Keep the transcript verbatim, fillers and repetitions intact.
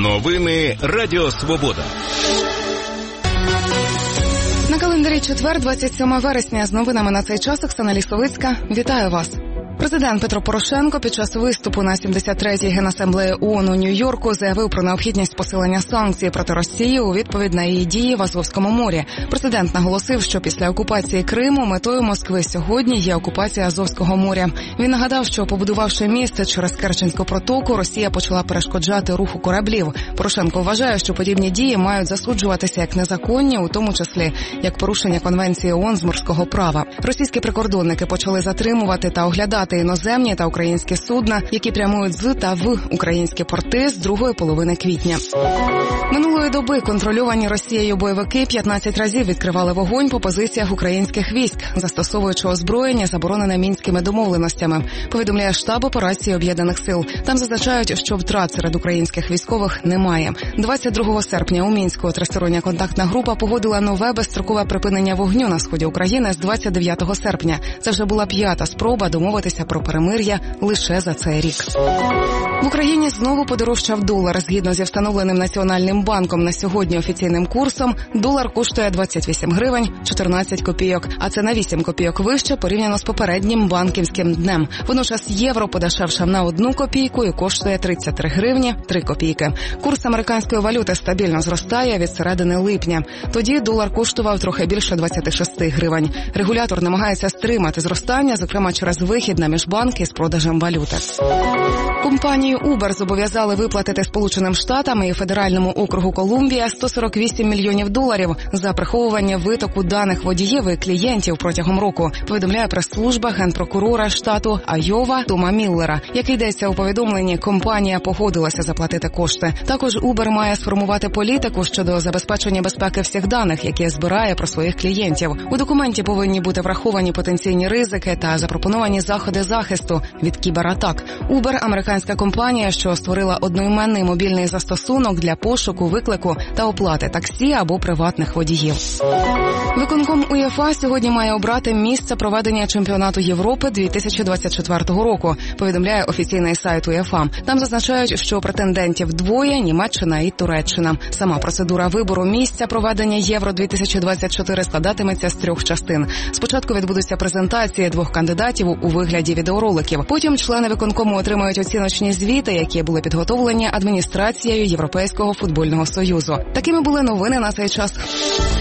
Новини Радіо Свобода. На календарі четвер, двадцять сьоме вересня. З новинами на цей час Оксана Лісовицька. Вітаю вас. Президент Петро Порошенко під час виступу на сімдесят третій Генасамблеї ООН у Нью-Йорку заявив про необхідність посилення санкцій проти Росії у відповідь на її дії в Азовському морі. Президент наголосив, що після окупації Криму метою Москви сьогодні є окупація Азовського моря. Він нагадав, що побудувавши міст через Керченську протоку, Росія почала перешкоджати руху кораблів. Порошенко вважає, що подібні дії мають засуджуватися як незаконні, у тому числі як порушення Конвенції ООН з морського права. Російські прикордонники почали затримувати та оглядати іноземні та українські судна, які прямують з та в українські порти з другої половини квітня. Минулої доби контрольовані Росією бойовики п'ятнадцять разів відкривали вогонь по позиціях українських військ, застосовуючи озброєння, заборонене мінськими домовленостями, повідомляє штаб операції Об'єднаних сил. Там зазначають, що втрат серед українських військових немає. двадцять другого серпня у Мінську тристороння контактна група погодила нове безстрокове припинення вогню на сході України з двадцять дев'ятого серпня. Це вже була п'ята спроба домовитися про перемир'я лише за цей рік. В Україні знову подорожчав долар. Згідно зі встановленим Національним банком на сьогодні офіційним курсом, долар коштує двадцять вісім гривень чотирнадцять копійок, а це на вісім копійок вище порівняно з попереднім банківським днем. Водночас євро подешевшав на одну копійку і коштує тридцять три гривні три копійки. Курс американської валюти стабільно зростає від середини липня. Тоді долар коштував трохи більше двадцять шість гривень. Регулятор намагається стримати зростання, зокрема через вихід на міжбанки з продажем валюти. Компанію Uber зобов'язали виплатити Сполученим Штатам і Федеральному округу Колумбія сто сорок вісім мільйонів доларів за приховування витоку даних водіїв і клієнтів протягом року, повідомляє прес-служба генпрокурора штату Айова Тома Міллера. Як йдеться у повідомленні, компанія погодилася заплатити кошти. Також Uber має сформувати політику щодо забезпечення безпеки всіх даних, які збирає про своїх клієнтів. У документі повинні бути враховані потенційні ризики та запропоновані заходи захисту від кібератак. Uber – американська компанія, що створила одноіменний мобільний застосунок для пошуку, виклику та оплати таксі або приватних водіїв. Виконком УЄФА сьогодні має обрати місце проведення чемпіонату Європи дві тисячі двадцять четвертого року, повідомляє офіційний сайт УЄФА. Там зазначають, що претендентів двоє – Німеччина і Туреччина. Сама процедура вибору місця проведення Євро дві тисячі двадцять чотири складатиметься з трьох частин. Спочатку відбудуться презентації двох кандидатів у вигляді відеороликів. Потім члени виконкому отримають оціночні звіти, які були підготовлені адміністрацією Європейського футбольного союзу. Такими були новини на цей час.